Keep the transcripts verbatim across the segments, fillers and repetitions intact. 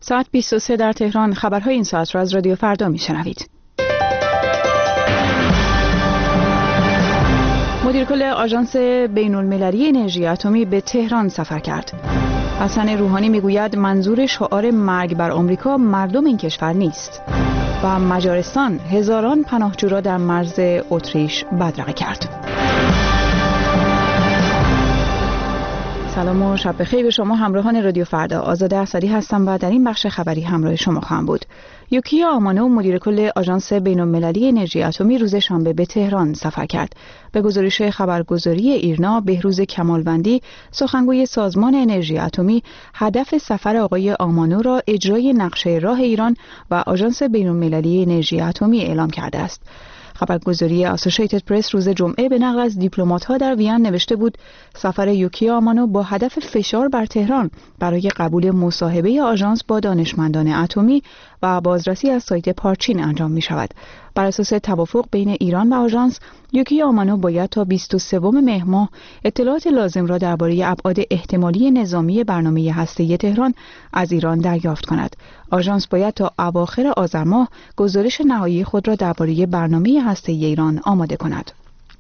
ساعت بیست و سه در تهران. خبرهای این ساعت را از رادیو فردا میشنوید. مدیر کل آژانس بین المللی انرژی اتمی به تهران سفر کرد. حسن روحانی میگوید منظور شعار مرگ بر آمریکا مردم این کشور نیست. و مجارستان هزاران پناهجو را در مرز اتریش بدرقه کرد. سلام و شب بخیر به شما همراهان رادیو فردا. آزاده اسدی هستم و در این بخش خبری همراه شما خواهم بود. یوکیا آمانو مدیر کل آژانس بین المللی انرژی اتمی روز شنبه به تهران سفر کرد. به گزارش خبرگزاری ایرنا، بهروز کمالوندی سخنگوی سازمان انرژی اتمی هدف سفر آقای آمانو را اجرای نقشه راه ایران و آژانس بین المللی انرژی اتمی اعلام کرده است. خبرگزاری اسوسییتد پرس روز جمعه به نقل از دیپلمات‌ها در وین نوشته بود سفر یوکیا آمانو با هدف فشار بر تهران برای قبول مصاحبه آژانس با دانشمندان اتمی و بازرسی از سایت پارچین انجام می شود. بر اساس توافق بین ایران و آژانس، یوکیا آمانو باید تا بیست و سوم مهر ماه اطلاعات لازم را درباره ابعاد احتمالی نظامی برنامه هسته‌ای تهران از ایران دریافت کند. آژانس باید تا اواخر آذر ماه گزارش نهایی خود را درباره برنامه هسته‌ای ایران آماده کند.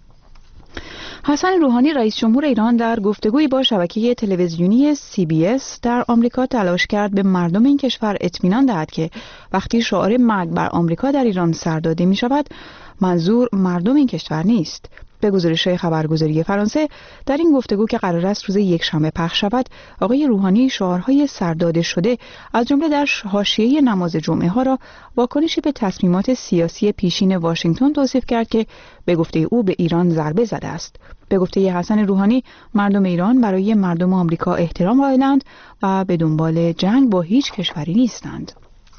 حسن روحانی رئیس جمهور ایران در گفتگویی با شبکه تلویزیونی سی بی اس در آمریکا تلاش کرد به مردم این کشور اطمینان دهد که وقتی شعار مرگ بر آمریکا در ایران سر داده می شود منظور مردم این کشور نیست. به گزارش خبرگزاری فرانسه در این گفتگو که قرار است روز یکشنبه پخش شود، آقای روحانی شعارهای سرداده شده از جمله در حاشیه نماز جمعه ها را واکنشی به تصمیمات سیاسی پیشین واشنگتن توصیف کرد که به گفته او به ایران ضربه زده است. به گفته حسن روحانی مردم ایران برای مردم آمریکا احترام قائلند و به دنبال جنگ با هیچ کشوری نیستند.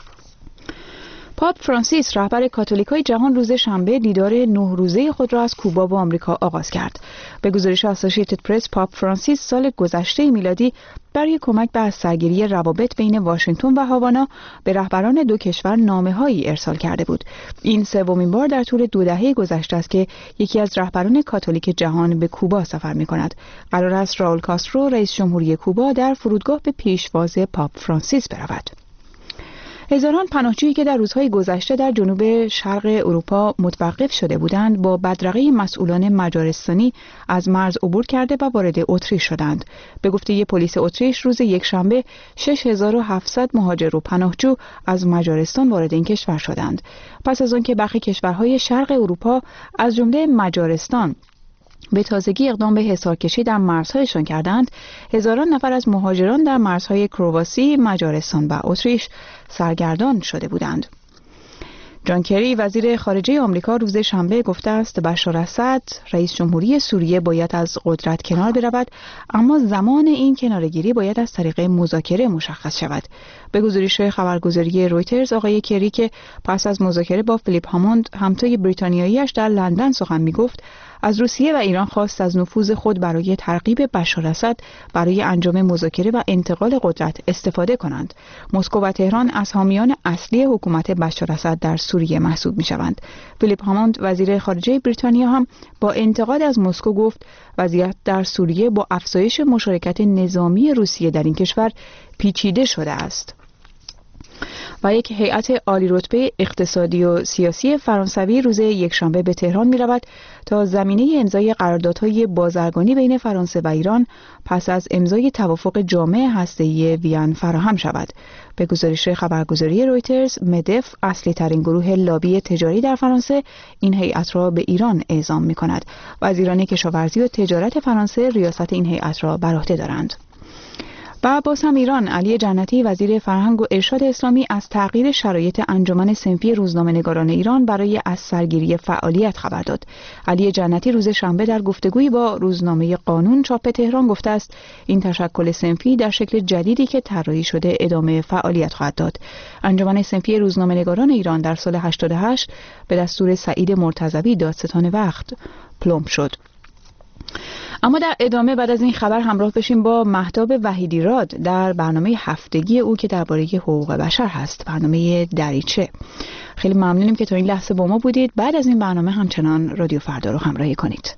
پاپ فرانسیس رهبر کاتولیکای جهان روز شنبه دیدار نه روزه خود را از کوبا و آمریکا آغاز کرد. به گزارش اسوسییتد پرس، پاپ فرانسیس سال گذشته میلادی برای کمک به سرگیری روابط بین واشنگتن و هاوانا به رهبران دو کشور نامه‌هایی ارسال کرده بود. این سومین بار در طول دو دهه گذشته است که یکی از رهبران کاتولیک جهان به کوبا سفر می‌کند. قرار است راول کاسترو رئیس جمهوری کوبا در فرودگاه به پیشواز پاپ فرانسیس برود. هزاران پناهجویی که در روزهای گذشته در جنوب شرق اروپا متوقف شده بودند با بدرقه مسئولان مجارستانی از مرز عبور کرده و وارد اتریش شدند. به گفته پلیس اتریش روز یکشنبه شش هزار و هفتصد مهاجر و پناهجو از مجارستان وارد این کشور شدند. پس از آنکه برخی کشورهای شرق اروپا از جمله مجارستان به تازگی اقدام به حصارکشی در مرزهایشان کردند، هزاران نفر از مهاجران در مرزهای کرواسی، مجارستان و اتریش سرگردان شده بودند. جان کری وزیر خارجه آمریکا روز شنبه گفته است بشار اسد رئیس جمهوری سوریه باید از قدرت کنار برود، اما زمان این کناره‌گیری باید از طریق مذاکره مشخص شود. به گزارش خبرگزاری رویترز، آقای کری که پس از مذاکره با فیلیپ هاموند همتای بریتانیایی‌اش در لندن سخن می‌گفت، از روسیه و ایران خواست از نفوذ خود برای ترغیب بشار اسد برای انجام مذاکره و انتقال قدرت استفاده کنند. مسکو و تهران از حامیان اصلی حکومت بشار اسد در سوریه محسوب می‌شوند. فیلیپ هاموند وزیر خارجه بریتانیا هم با انتقاد از مسکو گفت وضعیت در سوریه با افزایش مشارکت نظامی روسیه در این کشور پیچیده شده است. و یک هیئت عالی رتبه اقتصادی و سیاسی فرانسوی روز یکشنبه به تهران می رود تا زمینه امضای قراردادهای بازرگانی بین فرانسه و ایران پس از امضای توافق جامع هسته‌ای وین فراهم شود. به گزارش خبرگزاری رویترز، مدف اصلی ترین گروه لابی تجاری در فرانسه این هیئت را به ایران اعزام می کند. وزیران کشاورزی و تجارت فرانسه ریاست این هیئت را بر عهده دارند. و باز هم ایران، علی جنتی وزیر فرهنگ و ارشاد اسلامی از تغییر شرایط انجمن صنفی روزنامه‌نگاران ایران برای از سرگیری فعالیت خبر داد. علی جنتی روز شنبه در گفتگویی با روزنامه قانون چاپ تهران گفته است این تشکل صنفی در شکل جدیدی که طراحی شده ادامه فعالیت خواهد داد. انجمن صنفی روزنامه‌نگاران ایران در سال هشتاد و هشت به دستور سعید مرتضوی دادستان وقت پلمب شد. اما در ادامه بعد از این خبر همراه بشیم با مهتاب وحیدی راد در برنامه هفتگی او که درباره حقوق بشر هست، برنامه دریچه. خیلی ممنونیم که تا این لحظه با ما بودید. بعد از این برنامه همچنان رادیو فردا رو همراهی کنید.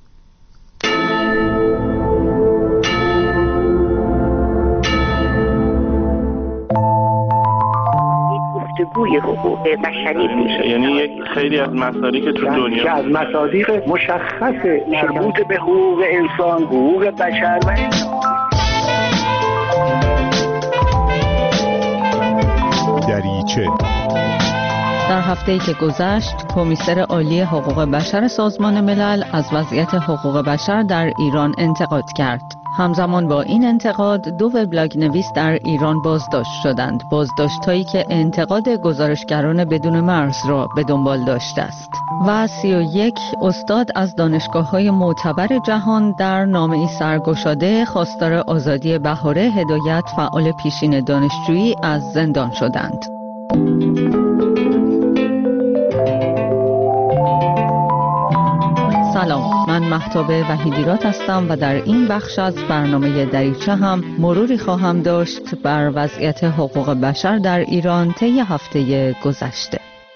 گفتگوی حقوق بشری میشه. یعنی یک خیلی از مصادیق که تو دنیا که از مصادیق مشخص مربوط به حقوق انسان، حقوق بشر و دریچه. در هفته‌ای که گذشت، کمیسر عالی حقوق بشر سازمان ملل از وضعیت حقوق بشر در ایران انتقاد کرد. همزمان با این انتقاد، دو وبلاگ نویس در ایران بازداشت شدند. بازداشت‌هایی که انتقاد گزارشگران بدون مرز را به دنبال داشته است. و سی و یک استاد از دانشگاه‌های معتبر جهان در نامه‌ای سرگشاده خواستار آزادی بهاره هدایت، فعال پیشین دانشجویی، از زندان شدند. سلام، من مهتاب وحیدیرات هستم و در این بخش از برنامه دریچه هم مروری خواهم داشت بر وضعیت حقوق بشر در ایران طی هفته گذشته.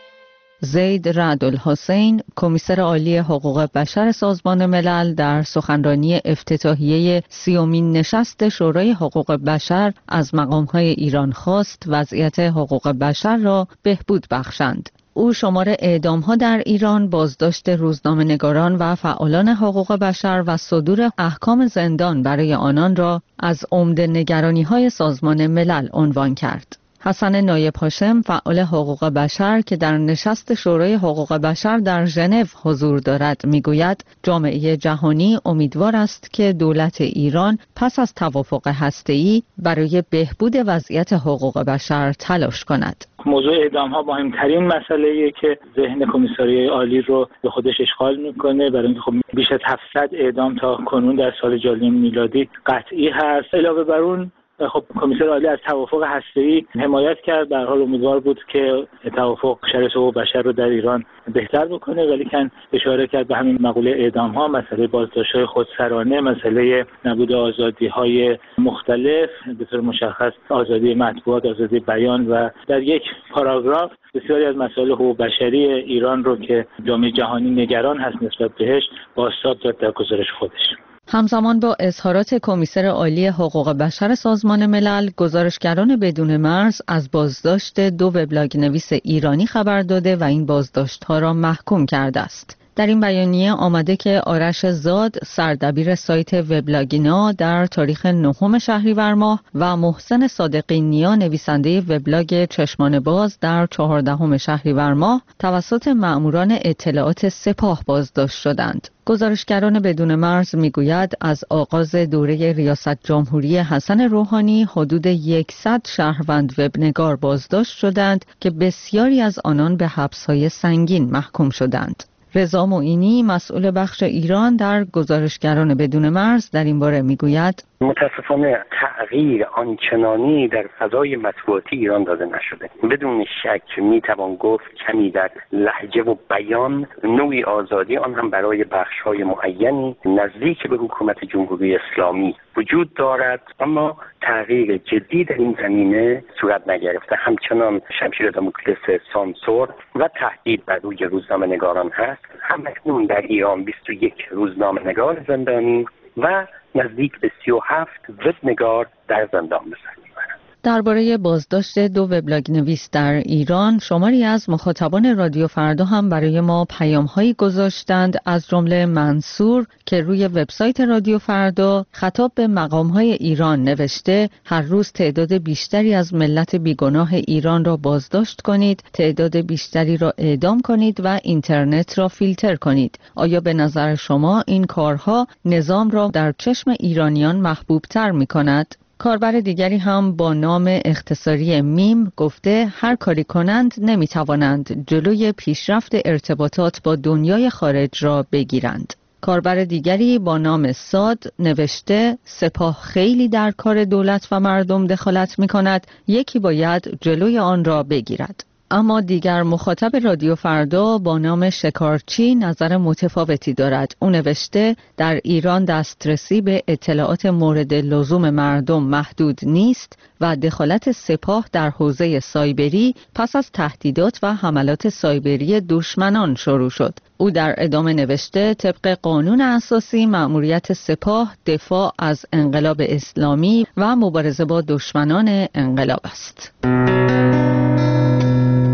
زید رعدالحسین، کمیسر عالی حقوق بشر سازمان ملل، در سخنرانی افتتاحیه سیومین نشست شورای حقوق بشر از مقام‌های ایران خواست وضعیت حقوق بشر را بهبود بخشند. او شمار اعدام‌ها در ایران، بازداشت روزنامه‌نگاران و فعالان حقوق بشر و صدور احکام زندان برای آنان را از عمده نگرانی‌های سازمان ملل عنوان کرد. حسن نایب هاشم، فعال حقوق بشر که در نشست شورای حقوق بشر در ژنو حضور دارد، میگوید جامعه جهانی امیدوار است که دولت ایران پس از توافق هسته‌ای برای بهبود وضعیت حقوق بشر تلاش کند. موضوع اعدام ها مهمترین مسئله‌ایه که ذهن کمیساریای عالی رو به خودش اشغال میکنه، برای اینکه خب بیش از هفتصد اعدام تا کنون در سال جاری میلادی قطعی هست. علاوه بر اون خب کمیسر عالی از توافق هسته‌ای حمایت کرد، به هر حال امیدوار بود که توافق شرایط حقوق بشر رو در ایران بهتر بکنه، ولی کن اشاره کرد به همین مقوله اعدام ها، مسئله بازداشت‌های خودسرانه، مسئله نبود آزادی‌های مختلف، به طور مشخص آزادی مطبوعات، آزادی بیان، و در یک پاراگراف بسیاری از مسائل حقوق بشری ایران رو که جامعه جهانی نگران هست نسبت بهش بازتاب داد در گزارش خودش. همزمان با اظهارات کمیسر عالی حقوق بشر سازمان ملل، گزارشگران بدون مرز از بازداشت دو وبلاگ نویس ایرانی خبر داده و این بازداشت‌ها را محکوم کرده است. در این بیانیه آمده که آرش زاد، سردبیر سایت وبلاگینا، در تاریخ نهم شهریور ماه و محسن صادقی نیا، نویسنده وبلاگ چشمان باز، در چهاردهم شهریور ماه توسط مأموران اطلاعات سپاه بازداشت شدند. گزارشگران بدون مرز میگوید از آغاز دوره ریاست جمهوری حسن روحانی حدود صد شهروند وبنگار بازداشت شدند که بسیاری از آنان به حبس‌های سنگین محکوم شدند. رضا معینی، مسئول بخش ایران در گزارشگران بدون مرز، در این باره میگوید متاسفانه تغییر آنچنانی در فضای مطبوعاتی ایران داده نشده. بدون شک میتوان گفت کمی در لهجه و بیان نوعی آزادی، آن هم برای بخش‌های معینی نزدیک به حکومت جمهوری اسلامی وجود دارد، اما تغییر جدی در این زمینه صورت نگرفته. همچنان شمشیر داموکلس سانسور و تهدید بر روی روزنامه‌نگاران هست. همکنون در ایران بیست و یک روزنامه‌نگار زندانی و نزدیک به سی و هفت وبنگار در زندان به سر میبرند. درباره بازداشت دو وبلاگ نویس در ایران، شماری از مخاطبان رادیو فردا هم برای ما پیام‌هایی گذاشتند، از جمله منصور که روی وبسایت رادیو فردا خطاب به مقام‌های ایران نوشته: هر روز تعداد بیشتری از ملت بیگناه ایران را بازداشت کنید، تعداد بیشتری را اعدام کنید و اینترنت را فیلتر کنید. آیا به نظر شما این کارها نظام را در چشم ایرانیان محبوب‌تر می‌کند؟ کاربر دیگری هم با نام اختصاری میم گفته هر کاری کنند نمیتوانند جلوی پیشرفت ارتباطات با دنیای خارج را بگیرند. کاربر دیگری با نام ساد نوشته سپاه خیلی در کار دولت و مردم دخالت می کند، یکی باید جلوی آن را بگیرد. اما دیگر مخاطب رادیو فردا با نام شکارچی نظر متفاوتی دارد. او نوشته در ایران دسترسی به اطلاعات مورد لزوم مردم محدود نیست و دخالت سپاه در حوزه سایبری پس از تهدیدات و حملات سایبری دشمنان شروع شد. او در ادامه نوشته طبق قانون اساسی مأموریت سپاه دفاع از انقلاب اسلامی و مبارزه با دشمنان انقلاب است.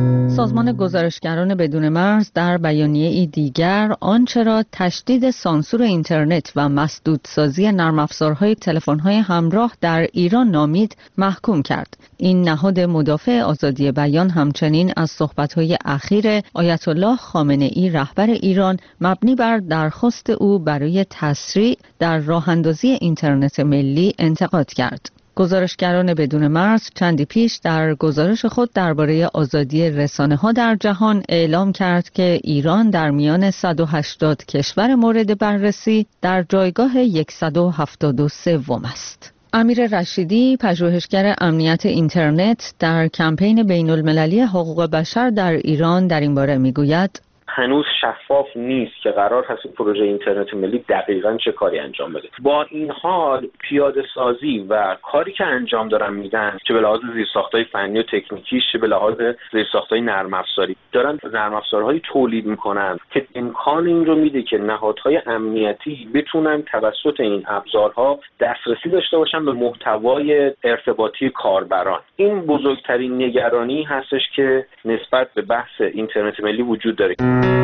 سازمان گزارشگران بدون مرز در بیانیه‌ای دیگر آنچه را تشدید سانسور اینترنت و مسدودسازی نرم افزارهای تلفن‌های همراه در ایران نامید محکوم کرد. این نهاد مدافع آزادی بیان همچنین از صحبت‌های اخیر آیت الله خامنه‌ای رهبر ایران مبنی بر درخواست او برای تسریع در راه‌اندازی اینترنت ملی انتقاد کرد. گزارشگران بدون مرز چندی پیش در گزارش خود درباره آزادی رسانه‌ها در جهان اعلام کرد که ایران در میان صد و هشتاد کشور مورد بررسی در جایگاه صد و هفتاد و سه است. امیر رشیدی، پژوهشگر امنیت اینترنت در کمپین بین‌المللی حقوق بشر در ایران در این باره میگوید: هنوز شفاف نیست که قرار هست این پروژه اینترنت ملی دقیقاً چه کاری انجام بده. با این حال پیاده سازی و کاری که انجام دارن میدن، چه به لحاظ زیرساخت‌های فنی و تکنیکی، چه به لحاظ زیرساخت‌های نرم افزاری، دارن نرم افزارهایی تولید میکنن که امکان این رو میده که نهادهای امنیتی بتونن توسط این ابزارها دسترسی داشته باشن به محتوای ارتباطی کاربران. این بزرگترین نگرانی هستش که نسبت به بحث اینترنت ملی وجود داره.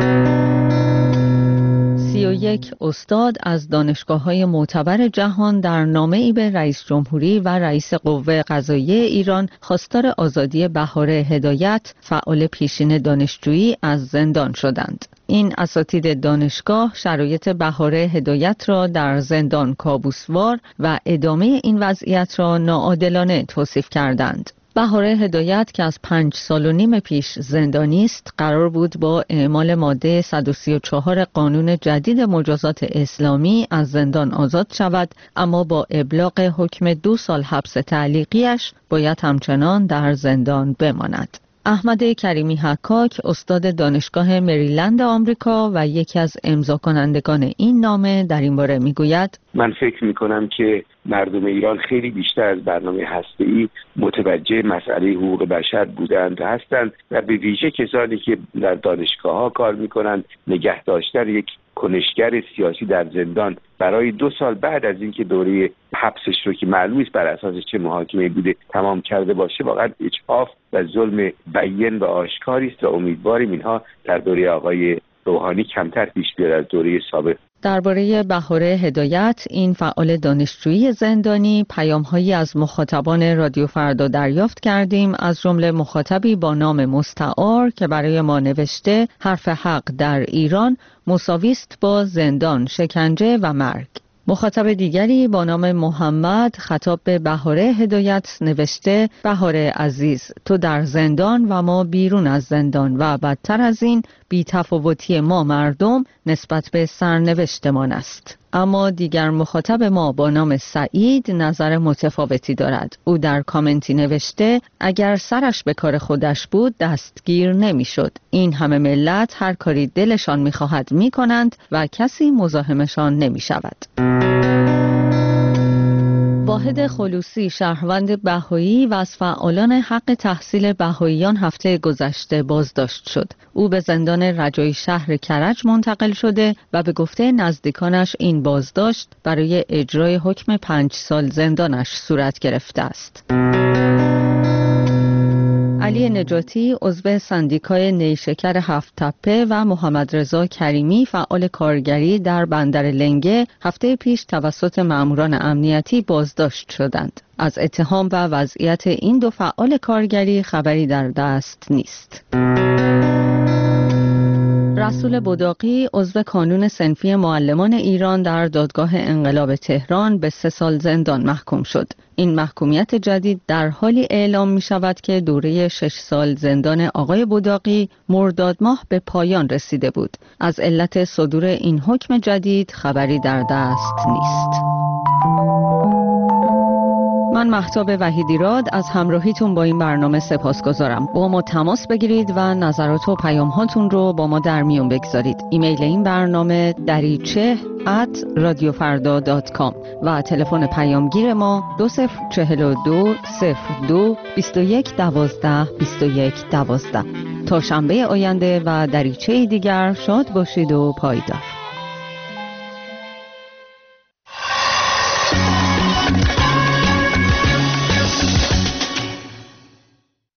سی و یک استاد از دانشگاه‌های معتبر جهان در نامه‌ای به رئیس جمهوری و رئیس قوه قضاییه ایران خواستار آزادی بهاره هدایت، فعال پیشین دانشجویی، از زندان شدند. این اساتید دانشگاه شرایط بهاره هدایت را در زندان کابوسوار و ادامه این وضعیت را ناعادلانه توصیف کردند. بهاره هدایت که از پنج سال و نیم پیش زندانی است، قرار بود با اعمال ماده صد و سی و چهار قانون جدید مجازات اسلامی از زندان آزاد شود، اما با ابلاغ حکم دو سال حبس تعلیقیش باید همچنان در زندان بماند. احمد کریمی حکاک، استاد دانشگاه مریلند آمریکا و یکی از امضا کنندگان این نامه، در این باره میگوید: من فکر میکنم که مردم ایران خیلی بیشتر از برنامه هسته‌ای متوجه مسئله حقوق بشر بودند و هستند و به ویژه کسانی که در دانشگاه‌ها کار میکنند نگه داشتن یک کنشگر سیاسی در زندان برای دو سال بعد از اینکه دوره حبسش رو که معلوم است بر اساس چه محاکمه بوده تمام کرده باشه، واقعا اجحاف و ظلم بیان و آشکاری است و امیدواریم اینها در دوره آقای روحانی کمتر پیش بیاد از دوره سابق. درباره بهاره هدایت، این فعال دانشجویی زندانی، پیام‌هایی از مخاطبان رادیو فردا دریافت کردیم، از جمله مخاطبی با نام مستعار که برای ما نوشته حرف حق در ایران مساوی است با زندان، شکنجه و مرگ. مخاطب دیگری با نام محمد خطاب به بهاره هدایت نوشته: بهاره عزیز، تو در زندان و ما بیرون از زندان و بدتر از این بی‌تفاوتی ما مردم نسبت به سرنوشتمان است. اما دیگر مخاطب ما با نام سعید نظر متفاوتی دارد. او در کامنتی نوشته: اگر سرش به کار خودش بود دستگیر نمی شد. این همه ملت هر کاری دلشان می خواهد می کنند و کسی مزاحمشان نمی شود. واحد خلوصی، شهروند بهایی و از فعالان حق تحصیل بهاییان، هفته گذشته بازداشت شد. او به زندان رجایی شهر کرج منتقل شده و به گفته نزدیکانش این بازداشت برای اجرای حکم پنج سال زندانش صورت گرفته است. علی نجاتی، عضو سندیکای نیشکر هفت تپه و محمد رضا کریمی، فعال کارگری در بندر لنگه، هفته پیش توسط ماموران امنیتی بازداشت شدند. از اتهام و وضعیت این دو فعال کارگری خبری در دست نیست. رسول بداقی، عضو کانون صنفی معلمان ایران، در دادگاه انقلاب تهران به سه سال زندان محکوم شد. این محکومیت جدید در حالی اعلام می شود که دوره شش سال زندان آقای بداقی مرداد ماه به پایان رسیده بود. از علت صدور این حکم جدید خبری در دست نیست. من مهتاب وحیدیراد از همراهیتون با این برنامه سپاسگزارم. با ما تماس بگیرید و نظرات و پیام هاتون رو با ما در میون بگذارید. ایمیل این برنامه دریچه ات رادیو فردا دات کام و تلفن پیامگیر ما دو صفر چهل و دو صفر دو بیست و یک دوازده بیست و یک دوازده. تا شنبه آینده و دریچه دیگر شاد باشید و پایدار.